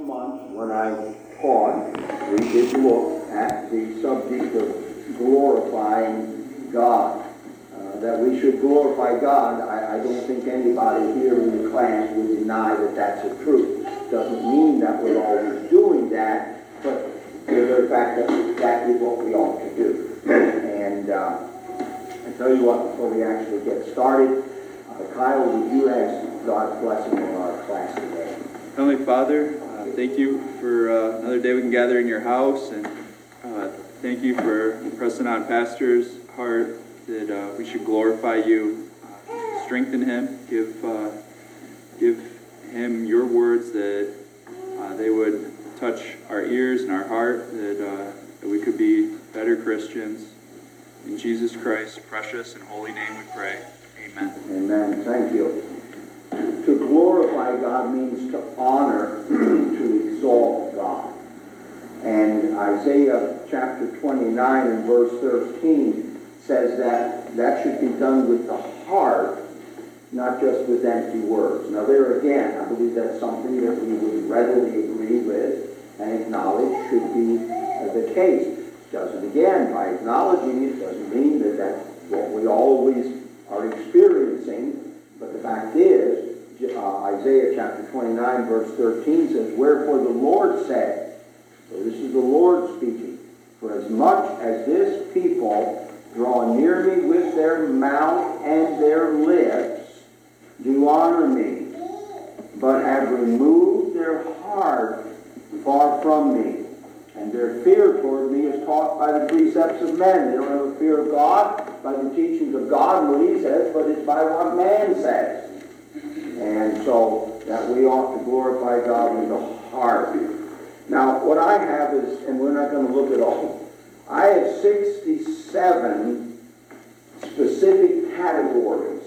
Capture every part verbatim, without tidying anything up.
month when I taught, we did look at the subject of glorifying God. Uh, that we should glorify God, I, I don't think anybody here in the class would deny that that's the truth. Doesn't mean that we're always doing that, but the very fact that that is what we ought to do. And uh, I tell you what, before we actually get started, uh, Kyle, would you ask God's blessing on our class today? Heavenly Father, uh, thank you for uh, another day we can gather in your house, and uh, thank you for impressing on Pastor's heart that uh, we should glorify you, uh, strengthen him, give uh, give him your words that uh, they would touch our ears and our heart, that, uh, that we could be better Christians. In Jesus Christ's precious and holy name we pray. Amen. Amen. Thank you. To glorify God means to honor, to exalt God. And Isaiah chapter twenty-nine and verse thirteen says that that should be done with the heart, not just with empty words. Now there again, I believe that's something that we would readily agree with and acknowledge should be the case. Doesn't, again, by acknowledging it, doesn't mean that that's what we always are experiencing, but the fact is, uh, Isaiah chapter twenty-nine verse thirteen says, "Wherefore the Lord said," so this is the Lord speaking, "For as much as this people draw near me with their mouth and their lips, do honor me, but have removed their heart far from me. And their fear toward me is taught by the precepts of men." They don't have a fear of God by the teachings of God, what he says, but it's by what man says. And so that we ought to glorify God with the heart. Now, what I have is, and we're not going to look at all, I have sixty-seven specific categories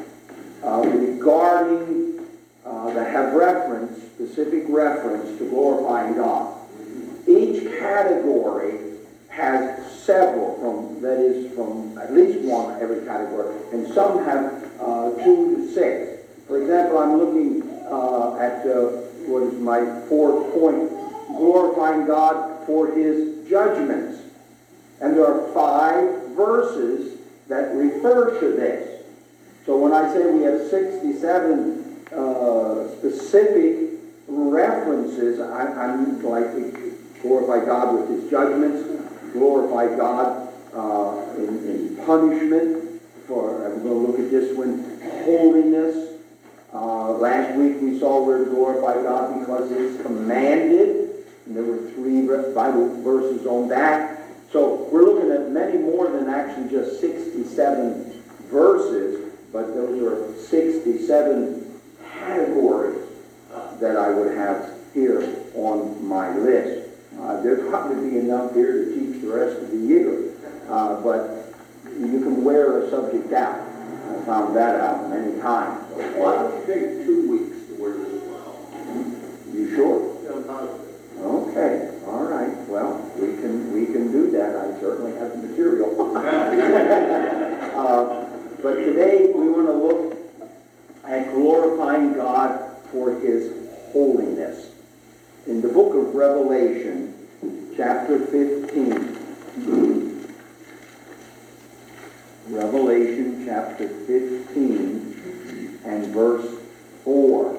uh, regarding, uh, that have reference, specific reference to glorifying God. Each category has several, from that is from at least one every category, and some have uh, two to six. For example, I'm looking uh, at uh, what is my fourth point, glorifying God for his judgments. And there are five verses that refer to this. So when I say we have sixty-seven uh, specific references, I, I'm likely to glorify God with his judgments, glorify God uh, in, in punishment. For I'm going to look at this one, holiness. Uh, last week we saw where to glorify God because it's commanded, and there were three Bible verses on that. So we're looking at many more than actually just sixty-seven verses, but those are sixty-seven categories uh, that I would have here on my list. Uh, there'd probably be enough here to teach the rest of the year, uh, but you can wear a subject out. I found that out many times. Okay? Why don't you take two weeks to wear this well? You sure? Yeah, I'm positive. Okay, all right. Well, we can we can do that. I certainly have the material. uh, but today we want to look at glorifying God for his holiness. In the book of Revelation, chapter fifteen, Revelation chapter fifteen and verse four.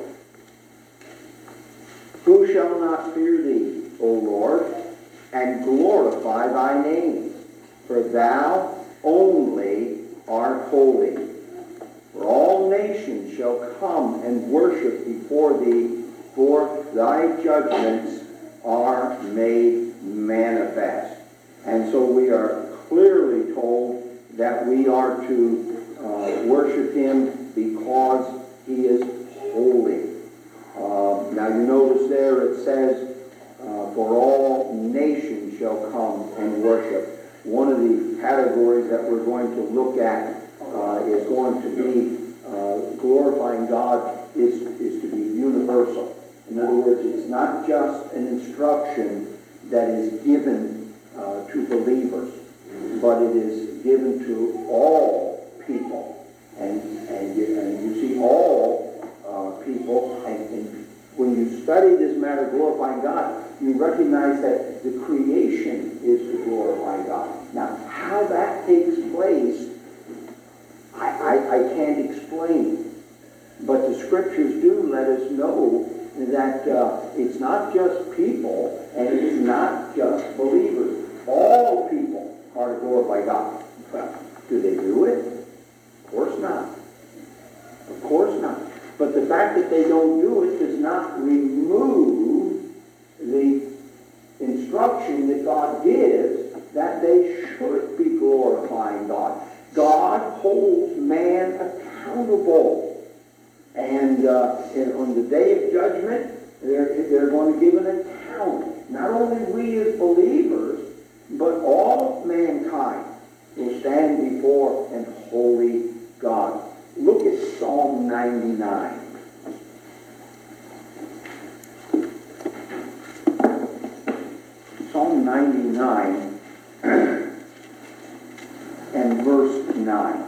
"Who shall not fear thee, O Lord, and glorify thy name? For thou only art holy. For all nations shall come and worship before thee, for thy judgments are made manifest." And so we are clearly told that we are to uh, worship him because he is holy. Uh, now you notice there it says, uh, "For all nations shall come and worship." One of the categories that we're going to look at uh, is going to be uh, glorifying God is, is to be universal. In other words, it's not just an instruction that is given uh, to believers, but it is given to all people. And, and, you, and you see all uh, people, and, and when you study this matter of glorifying God, you recognize that the creation is to glorify God. Now, how that takes place, I, I, I can't explain. But the scriptures do let us know that uh, it's not just people and it's not just believers. All people are to glorify God. Well, do they do it? Of course not. Of course not. But the fact that they don't do it does not remove the instruction that God gives that they should be glorifying God. God holds man accountable. And, uh, and on the day of judgment, they're, they're going to give an account. Not only we as believers, but all of mankind will stand before an holy God. Look at Psalm ninety-nine. Psalm ninety-nine and verse nine.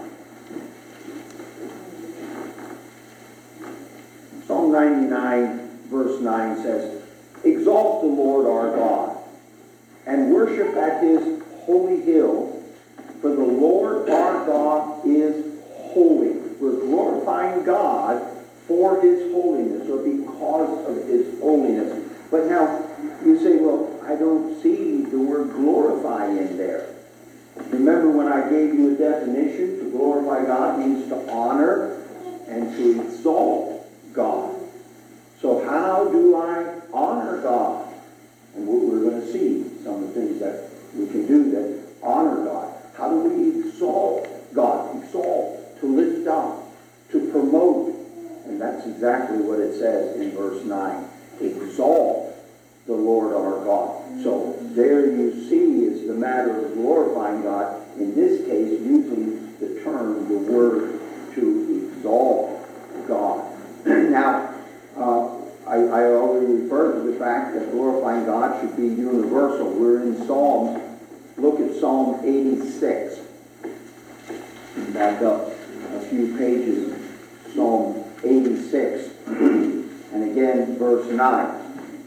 Psalm ninety-nine, verse nine says, "Exalt the Lord our God, and worship at his holy hill, for the Lord our God is holy." We're glorifying God for his holiness, or because of his holiness. But now, you say, well, I don't see the word glorify in there. Remember when I gave you a definition? To glorify God means to honor and to exalt God. So how do I honor God? And we're going to see some of the things that we can do that honor God. How do we exalt God? Exalt, to lift up, to promote. And that's exactly what it says in verse nine. Exalt the Lord our God. So there you see is the matter of glorifying God. In this case, using the term, the word, to exalt God. Now, uh, I, I already referred to the fact that glorifying God should be universal. We're in Psalms. Look at Psalm eighty-six. Back up a few pages. Psalm eighty-six. And again, verse nine.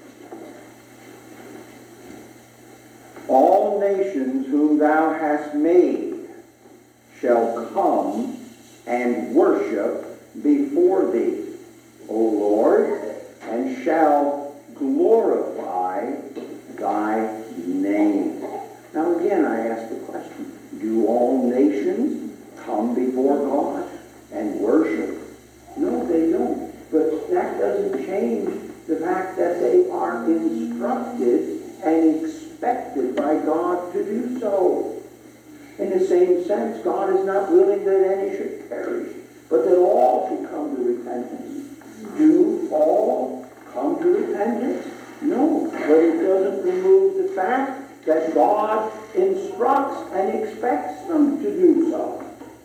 "All nations whom thou hast made shall come and worship before thee, O Lord, and shall glorify thy name." Now again, I ask the question, do all nations come before God and worship? No, they don't. But that doesn't change the fact that they are instructed and expected by God to do so. In the same sense, God is not willing that any should perish, but that all should come to repentance. Do all come to repentance? No, but it doesn't remove the fact that God instructs and expects them to do so.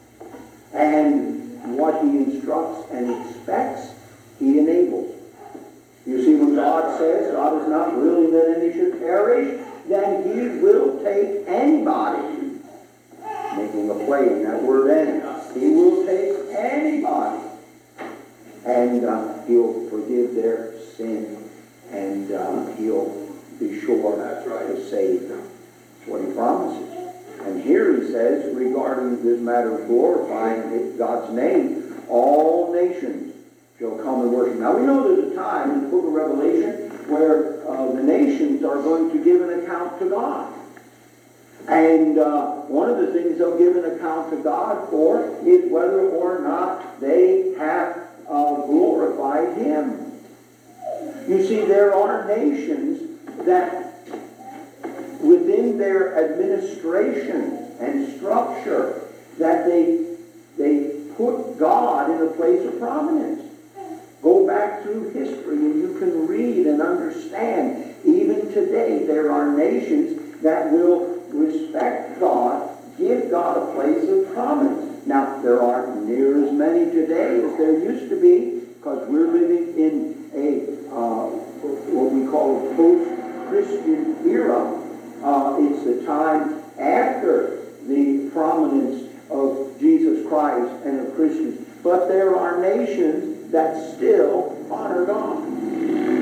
And what he instructs and expects, he enables. You see, when God says God is not willing that any should perish, then he will take anybody, making a play in that word any, he will take anybody, and uh, he'll forgive their sin, and uh, he'll be sure That's right. to save them. That's what he promises. And here he says, regarding this matter of glorifying God's name, all nations shall come and worship. Now we know there's a time in the book of Revelation where uh, the nations are going to give an account to God. And uh, one of the things they'll give an account to God for is whether or not they have uh, glorified him. You see, there are nations that within their administration and structure that they, they put God in a place of prominence. Go back through history and you can read and understand. Even today there are nations that will respect God, give God a place of prominence. Now, there aren't near as many today as there used to be, because we're living in a uh, what we call a post-Christian era. Uh, it's the time after the prominence of Jesus Christ and of Christians. But there are nations that still honor God.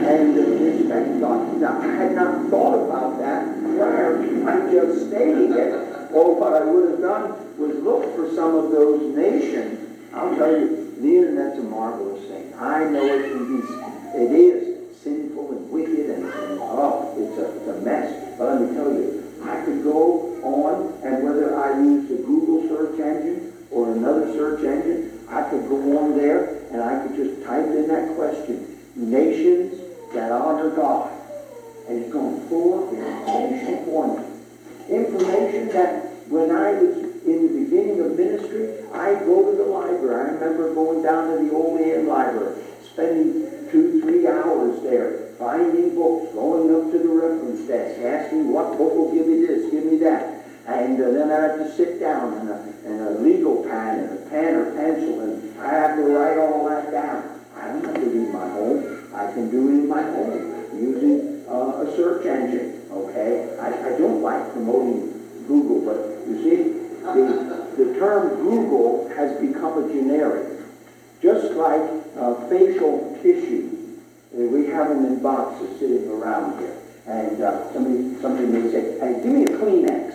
and uh, respect God. Now, I had not thought about that prior to my just stating it. Or what I would have done was look for some of those nations. I'll tell you, the internet's a marvelous thing. I know it can be, it is sinful and wicked and, and oh, it's a, it's a mess. But let me tell you, I could go on, and whether I use the Google search engine or another search engine, I could go on there and I could just type in that question, nations that honor God. And it's going full of information for me. Information that when I was in the beginning of ministry, I'd go to the library. I remember going down to the old Ann Library, spending two, three hours there, finding books, going up to the reference desk, asking what book will give me this, give me that. And uh, then I had to sit down and a, and a legal pad and a pen or pencil, and I have to write all that down. I don't have to do it in my home. I can do it in my home using uh, a search engine, okay? I, I don't like promoting Google, but you see, the, the term Google has become a generic. Just like uh, facial tissue. Uh, we have them in boxes sitting around here. And uh, somebody, somebody may say, hey, give me a Kleenex.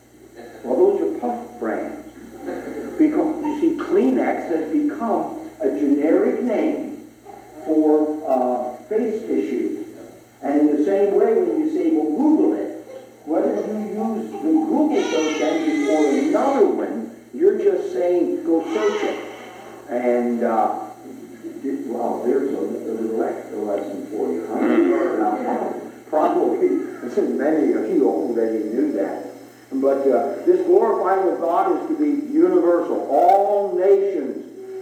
Well, those are puff brands. Because, you see, Kleenex has become a generic name for uh, face tissue. And in the same way, when you say, well, Google it, whether you use the Google search engine or another one, you're just saying, go search it. And, uh, well, there's a, a little extra lesson for you. Huh? Now, probably many of you already knew that. But uh, this glorifying of God is to be universal. All nations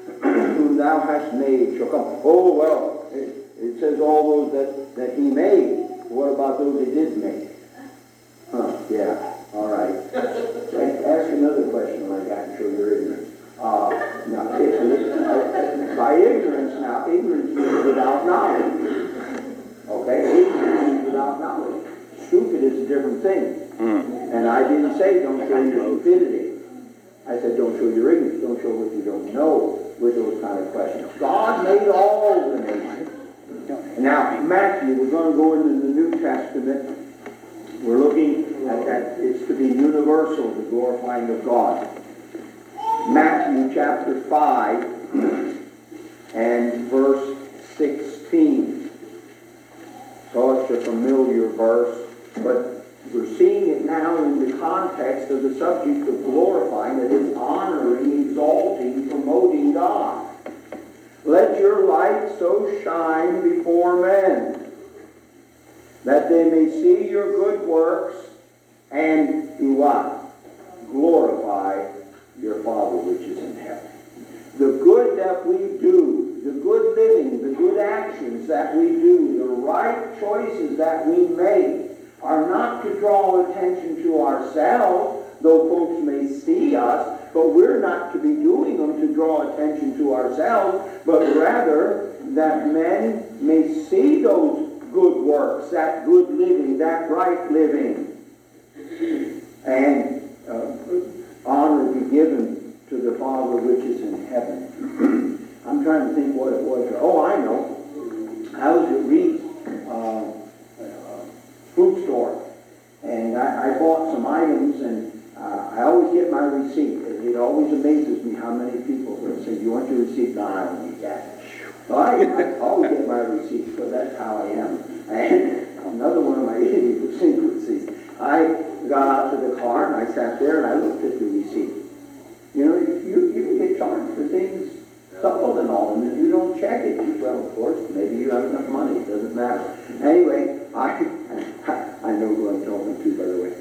whom thou hast made shall come. Oh, well, it, it says all those that, that he made. What about those he did make? Huh, yeah, all right. Ask another question like that and show your ignorance. Uh, now, if, uh, by ignorance, now, ignorance means without knowledge. Okay, ignorance means without knowledge. Stupid is a different thing. Mm. And I didn't say don't show your stupidity. I said don't show your ignorance, don't show what you don't know with those kind of questions. God made all the nations. Now, Matthew, we're going to go into the New Testament. We're looking at that. It's to be universal, the glorifying of God. Matthew chapter five and verse sixteen. So it's a familiar verse, but we're seeing it now in the context of the subject of glorifying, that is honoring, exalting, promoting God. Let your light so shine before men, that they may see your good works and do what? Glorify your Father which is in heaven. The good that we do, the good living, the good actions that we do, the right choices that we make are not to draw attention to ourselves, though folks may see us, but we're not to be doing them to draw attention to ourselves, but rather that men may see those good works, that good living, that right living, and uh, honor be given to the Father which is in heaven. I'm trying to think what it was. Oh, I know. I was at Reed's uh, uh, food store, and I, I bought some items, and uh, I always get my receipt. It, it always amazes me how many people will say, "You want your receipt?" No, I don't need that. Well, I, I always get my receipt, because that's how I am. And another one of my idiosyncrasies, I got out to the car, and I sat there, and I looked at the receipt. You know, you, you can get charged for things, coupled and all, and if you don't check it, well, of course, maybe you have enough money, it doesn't matter. Anyway, I, I know who I'm talking to, by the way.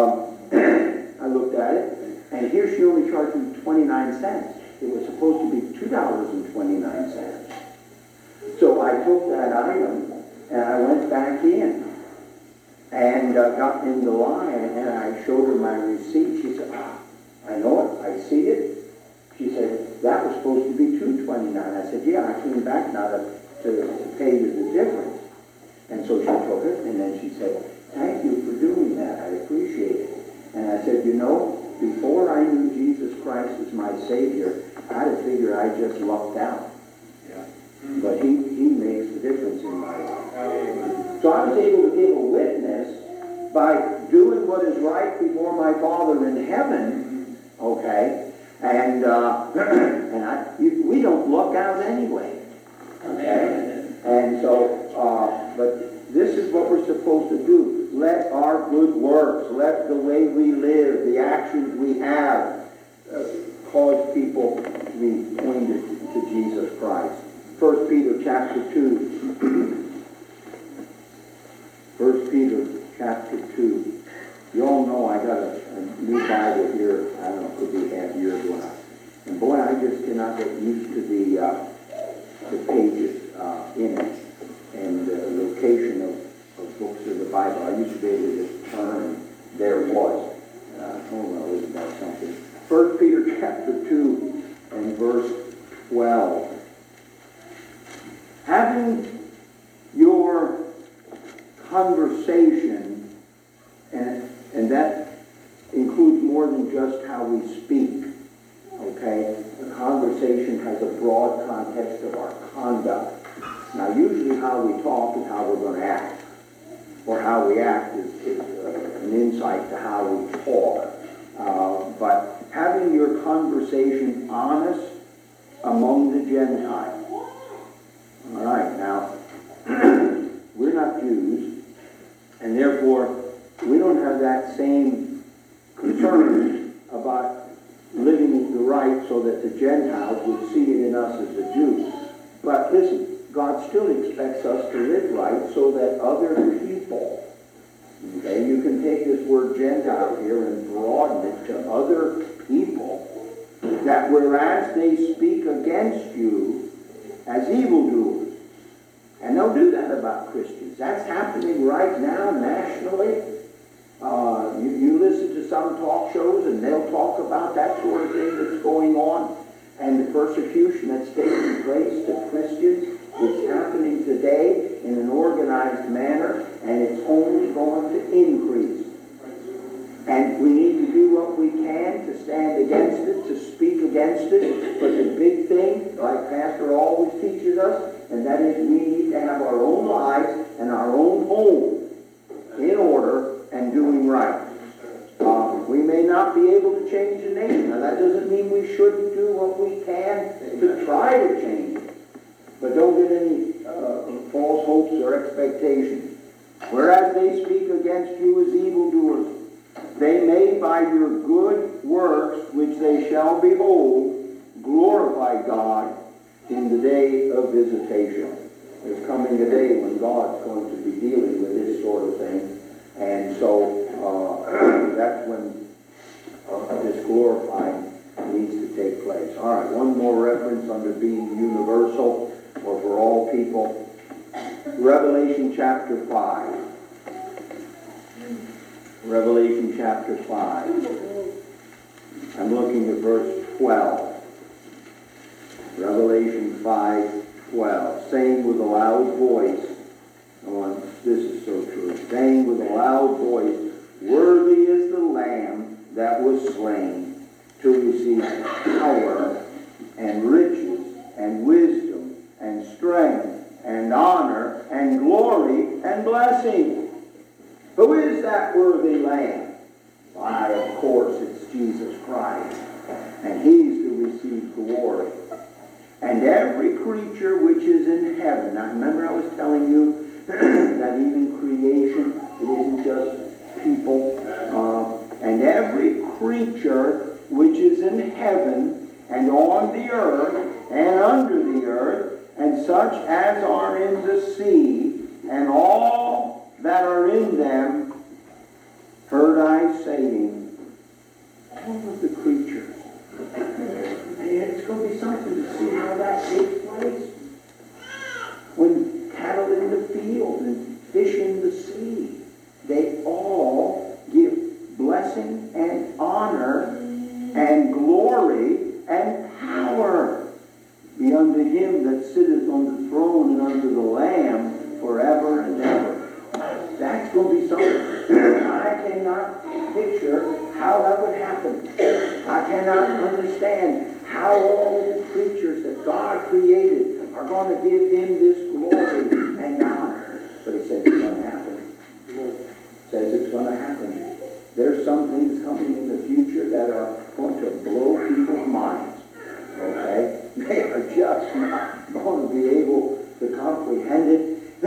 Um, I looked at it, and here she only charged me twenty-nine cents. It was supposed to be two dollars and twenty-nine cents. So I took that item, and I went back in, and uh, got in the line, and I showed her my receipt. She said, ah, I know it, I see it. She said, that was supposed to be two twenty-nine. I said, yeah, I came back now to, to, to pay you the difference. And so she took it, and then she said, thank you for doing that, I appreciate it. And I said, you know, before I knew Jesus Christ as my Savior, I'd have figured I just lucked out. Yeah. But he, he makes the difference in my life. So I was able to give a witness by doing what is right before my Father in heaven, okay? And, uh, and I, you, we don't luck out anyway, okay? And so, uh, but this is what we're supposed to do. Let our good works, let the way we live, the actions we have, uh, cause people to be pointed to Jesus Christ. First Peter chapter two. First Peter chapter two. You all know I got a, a new Bible here. I don't know, it could be half years ago now. And boy, I just cannot get used to the uh, the pages uh, in it and the location of, of books of the Bible. I used to be able to just turn and there it was. Uh, oh well, isn't that something? First Peter chapter two and verse twelve. Having your conversation, and and that includes more than just how we speak, okay? The conversation has a broad context of our conduct. Now, usually how we talk is how we're going to act, or how we act is, is uh, an insight to how we talk. Uh, but having your conversation honest among the Gentiles. All right, now, we're not Jews, and therefore we don't have that same concern about living the right so that the Gentiles would see it in us as the Jews. But listen, God still expects us to live right so that other people, okay, you can take this word Gentile here and broaden it to other people, that whereas they speak against you as evildoers, and they'll do that about Christians. That's happening right now nationally. Uh, you, you listen to some talk shows and they'll talk about that sort of thing that's going on, and the persecution that's taking place to Christians. It's happening today in an organized manner, and it's only going to increase. And we need to do what we can to stand against it, to speak against it. But the big thing, like Pastor always teaches us, and that is we need to have our own lives and our own home in order and doing right. Um, we may not be able to change the nation. Now, that doesn't mean we shouldn't do what we can to try to change it. But don't get any uh, false hopes or expectations. Whereas they speak against you as evildoers, they may by your good works, which they shall behold, glorify God in the day of visitation. There's coming a day when God's going to be dealing with this sort of thing. And so uh, that's when uh, this glorifying needs to take place. All right, one more reference under being universal or for all people. Revelation chapter five. Revelation chapter five. I'm looking at verse twelve. Revelation five twelve. Saying with a loud voice, oh, this is so true, saying with a loud voice, worthy is the Lamb that was slain to receive power and riches and wisdom and strength and honor and glory and blessing. Who is that worthy Lamb? Why, of course, it's Jesus Christ. And he's to receive glory. And every creature which is in heaven. Now, remember I was telling you that even creation, it isn't just people. Uh, and every creature which is in heaven and on the earth and under the earth, and such as are in the sea, and all that are in them, heard I saying, all of the creatures. Man, it's going to be something to see how that takes place. When cattle in the field and fish in the sea, they all give blessing and honor and glory and power be unto him that sitteth on the throne and unto the Lamb forever and ever. That's going to be something. I cannot picture how that would happen. I cannot understand how all of the creatures that God created are going to give him this glory and honor. but it says it's gonna happen. It says it's gonna happen. There's some things coming in the future that are going to blow people's minds, okay? They are just not going to be able to comprehend it.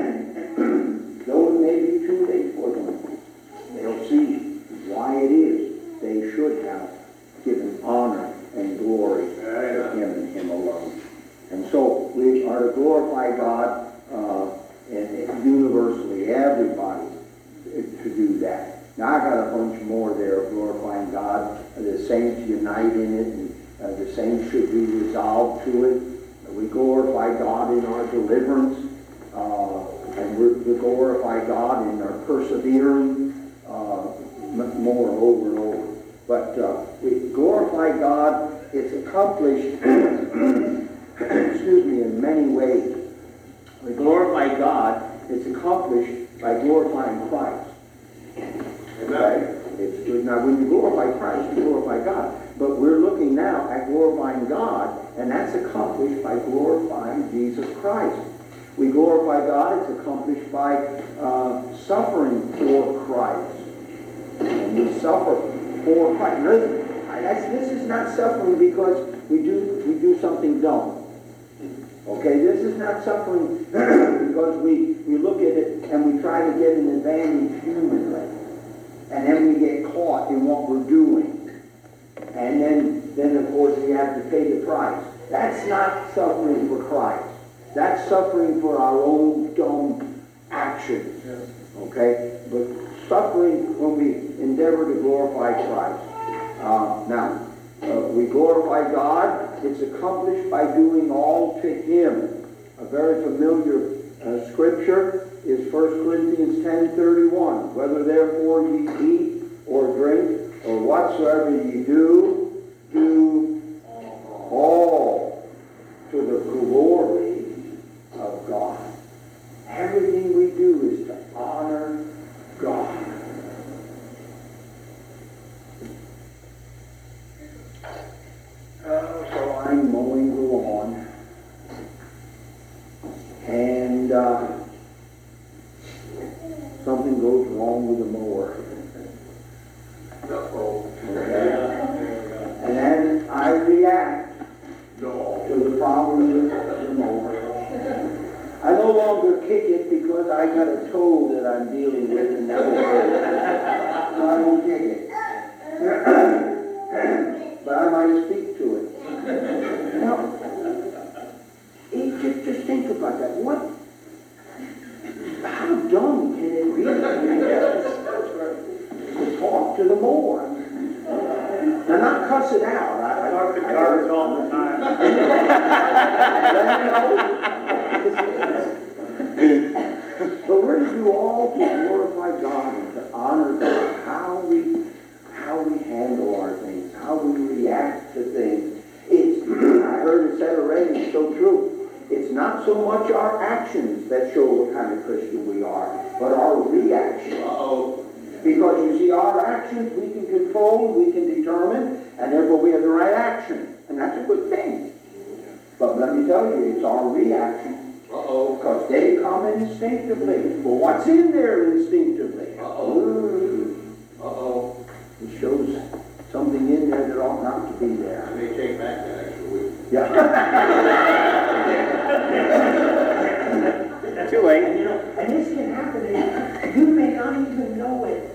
Though it may be too late for them, they'll see why it is they should have given honor and glory to him and him alone. And so we are to glorify God uh, and, and universally, everybody, to do that. Now I got a bunch more there of glorifying God. The saints unite in it, and uh, the saints should be resolved to it. We glorify God in our deliverance, uh, and we, we glorify God in our persevering uh, more over and over. But uh, we glorify God. It's accomplished, excuse me, in many ways. We glorify God. It's accomplished by glorifying Christ. Okay? It's good. Now, when you glorify Christ, you glorify God. But we're looking now at glorifying God, and that's accomplished by glorifying Jesus Christ. We glorify God. It's accomplished by uh, suffering for Christ. And we suffer for Christ. Listen, that's, this is not suffering because we do we do something dumb. Okay, this is not suffering because we, we look at it and we try to get an advantage humanly. And then we get caught in what we're doing. And then, then of course, we have to pay the price. That's not suffering for Christ. That's suffering for our own dumb actions. Okay? But suffering when we endeavor to glorify Christ. Uh, now, uh, we glorify God. It's accomplished by doing all to Him. A very familiar uh, scripture is First Corinthians ten thirty-one. Whether therefore ye eat or drink or whatsoever ye do, do all to the glory of God. Everything we do is to honor God. Uh, so I'm mowing the lawn, and uh, something goes wrong with the mower. Okay? And then I react to the problem with the mower. I no longer kick it because I got a toe that I'm dealing with, and that will hurt. So I won't kick it. But I might speak to it. Now, it, just, just think about that. What? How dumb can it be to talk to the mower? Now, not cuss it out. I, I talk to cars all the time. But we're to do all to glorify God and to honor God. How we, how we handle our things, how we react to things. It's, I heard it said already, it's so true. It's not so much our actions that show what kind of Christian we are, but our reaction. Uh-oh. Because you see, our actions we can control, we can determine, and therefore we have the right action. And that's a good thing. But let me tell you, it's our reaction. Uh-oh. Because they come instinctively. Well, what's in there instinctively? Uh-oh. Uh-oh. It shows something in there that ought not to be there. I may take back that extra week. Yeah. Too late. And, you know, and this can happen, and you may not even know it.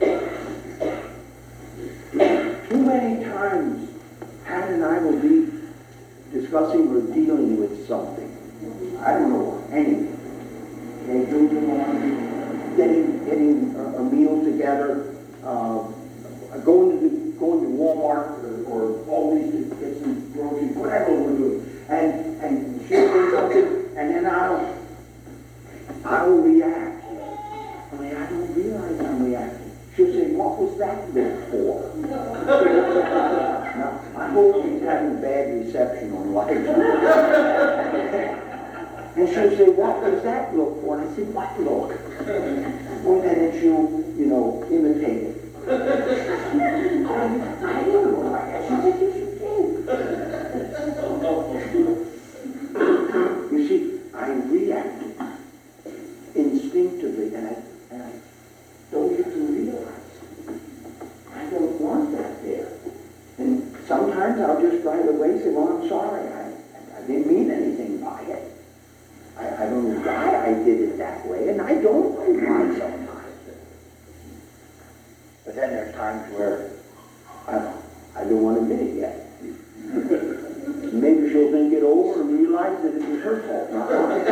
Too many times, Pat and I will be discussing or dealing with something. I don't know anything. Okay, moving on, getting getting a, a meal together, uh, going to the, going to Walmart or, or always to get some groceries, whatever we're doing, and and she'll say something, and then I'll I will react. I mean, I don't realize I'm reacting. She'll say, "What was that look for?" Now, I hope he's having bad reception on life. And she'll say, "What was that look for?" And I said, "What look?" Well, and then she'll, you know, imitate it. I, I didn't know like that. She said, "Yes, you did." You see, I reacted instinctively. And I don't get to realize I don't want that there. And sometimes I'll just right away say, well, I'm sorry, I, I didn't mean anything by it. I, I don't know why I did it that way, and I don't know why sometimes. But then there's times where I, I don't want to admit it yet. Maybe she'll think it over and realize that it was her fault, not mine.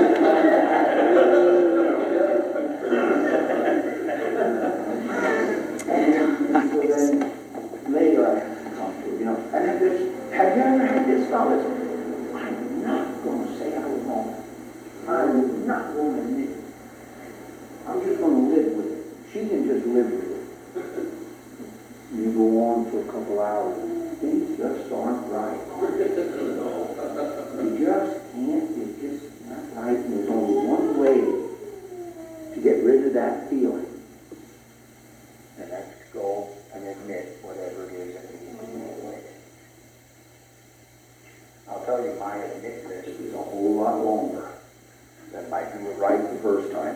And so then later I have to come to, you know, and have this, have you ever had this fellas? I'm not going to say I was wrong. I'm not going to admit it. I'm just going to live with it. She can just live with it. You go on for a couple hours, things just aren't right. You just can't, it's just not right, and there's only one way to get rid of that feeling. And that's to go and admit whatever it is that needs to be admitted. I'll tell you, my admit list is a whole lot longer than my do it right the first time.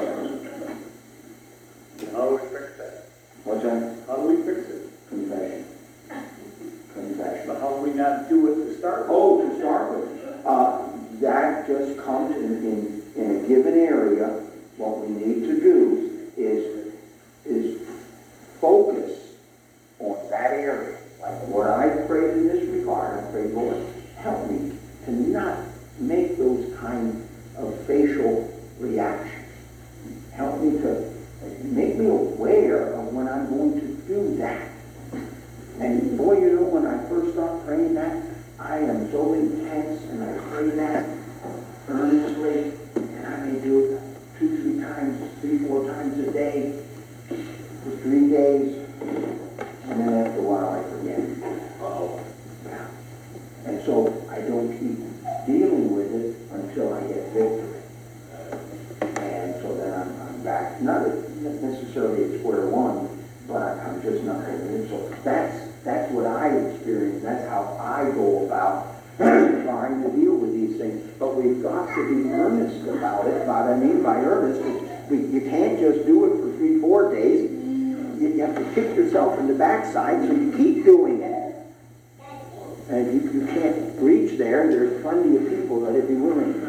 How do we fix that? What's that? How do we fix it? Confession. Confession. But how do we not do it to start with? Oh, to start with, uh, that just comes in, in, in a given area. What we need to do is, is focus on that area. Like what I prayed in this regard, I prayed, Lord, help me to not make those kind of facial reactions. Help me to make me aware of when I'm going to do that. And boy, you know, when I first start praying that, I am so intense, and I pray that earnestly, and I may do it two, three times, three, four times a day for three days, and then after a while I forget. Uh-oh. Yeah. And so I don't keep dealing with it until I get victory. And so then I'm, I'm back, not necessarily at square one, but I'm just not going to. So that's that's what I experience. That's how I go about trying to deal with these things. But we've got to be earnest about it. What I mean by earnest is we, you can't just do it for three, four days. You, you have to kick yourself in the backside, so you keep doing it. And if you, you can't reach there, there's plenty of people that would be willing.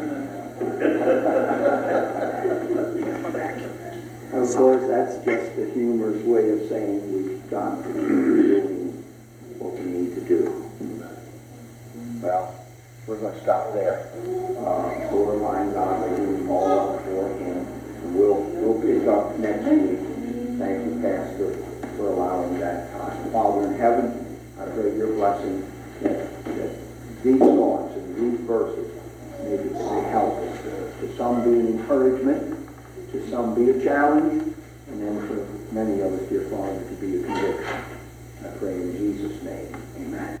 Of course, that's just a humorous way of saying we've got to be doing what we need to do. Well, we're going to stop there. Uh, glorifying God by doing all up for Him. And we'll, we'll pick up next week. Thank you, Pastor, for allowing that time. Father in heaven, I pray your blessing that, that these thoughts and these verses may be help us. To some be an encouragement, to some be a challenge, and then for many of us, dear Father, to be a conviction. I pray in Jesus' name. Amen.